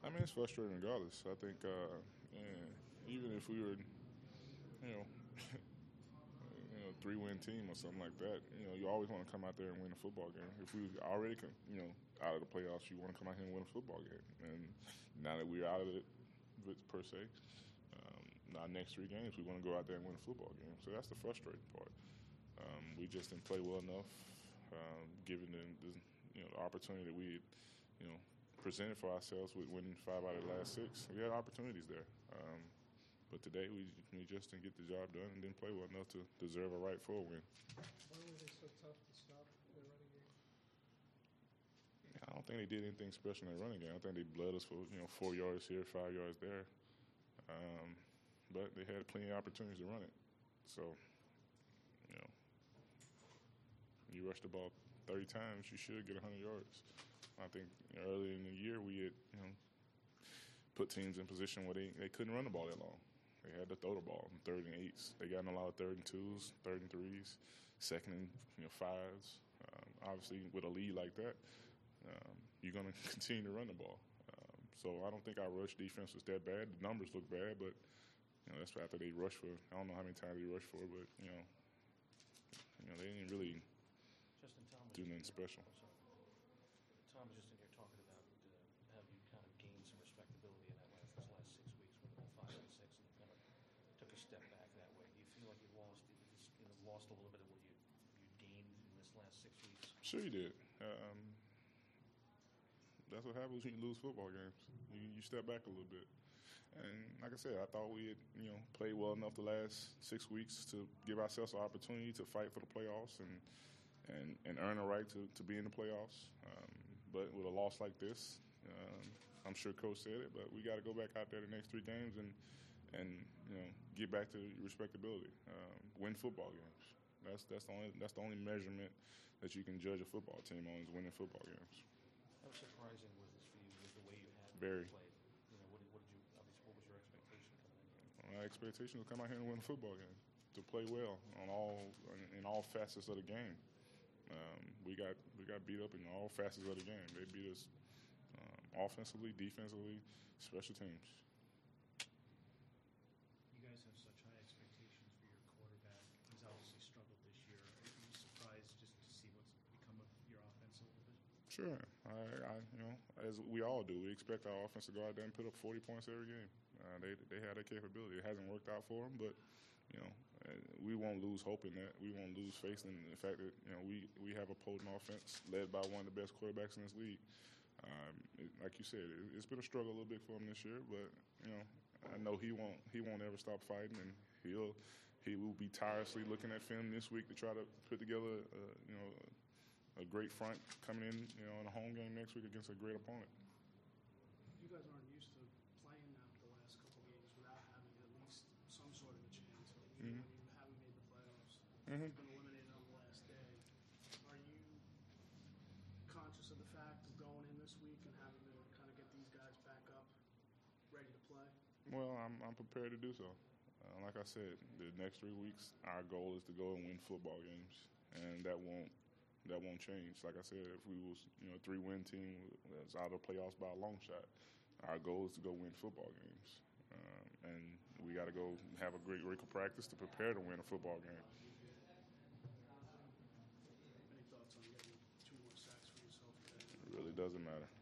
I mean, it's frustrating regardless. I think, yeah, even if we were, you know, 3-win team or something like that, you always want to come out there and win a football game. If we already, out of the playoffs, you want to come out here and win a football game. And now that we're out of it, per se, our next 3 games, we want to go out there and win a football game. So that's the frustrating part. We just didn't play well enough, given the opportunity that we, presented for ourselves with winning 5 out of the last 6. We had opportunities there. But today we just didn't get the job done and didn't play well enough to deserve a right for a win. Why were they so tough to stop their running game? I don't think they did anything special in their running game. I think they bled us for 4 yards here, 5 yards there. But they had plenty of opportunities to run it. So, you rush the ball 30 times, you should get 100 yards. I think earlier in the year we had put teams in position where they couldn't run the ball that long. They had to throw the ball in 3rd and 8s. They got in a lot of 3rd and 2s, 3rd and 3s, 2nd and 5s. Obviously, with a lead like that, you're going to continue to run the ball. So I don't think our rush defense was that bad. The numbers look bad, but that's after they rushed for. I don't know how many times they rushed for, but they didn't really do nothing special. Tom was just in here talking about how you kind of gained some respectability in those last 6 weeks with all 5 and 6, and kind of took a step back that way. Do you feel like you lost a little bit of what you gained in this last 6 weeks? Sure, you did. That's what happens when you lose football games. You step back a little bit. And like I said, I thought we had played well enough the last 6 weeks to give ourselves an opportunity to fight for the playoffs and earn a right to be in the playoffs. But with a loss like this, I'm sure Coach said it, but we got to go back out there the next 3 games and get back to respectability, win football games. That's the only measurement that you can judge a football team on is winning football games. How surprising was this for you? Was the way you had Very. played? What was your expectation coming in? My expectation was to come out here and win a football game, to play well in all facets of the game. We got beat up in all facets of the game. They beat us offensively, defensively, special teams. You guys have such high expectations for your quarterback. He's obviously struggled this year. Are you surprised just to see what's become of your offense a little bit? Sure. As we all do, we expect our offense to go out there and put up 40 points every game. They have that capability. It hasn't worked out for them, but we won't lose hope in that. We won't lose faith in the fact that we have a potent offense led by one of the best quarterbacks in this league. Like you said, it's been a struggle a little bit for him this year, but I know he won't ever stop fighting, and he will be tirelessly looking at film this week to try to put together a great front coming in in a home game next week against a great opponent. You guys aren't used to playing now the last couple of games without having at least some sort of a chance, even when you haven't made the playoffs. You've been eliminated on the last day. Are you conscious of the fact of going in this week and having to kind of get these guys back up, ready to play? Well, I'm prepared to do so. Like I said, the next 3 weeks, our goal is to go and win football games, and that won't change. Like I said, if we was a 3-win team that's out of the playoffs by a long shot, our goal is to go win football games, and we got to go have a great week of practice to prepare to win a football game. Any thoughts on getting 2 more sacks for yourself today? It really doesn't matter.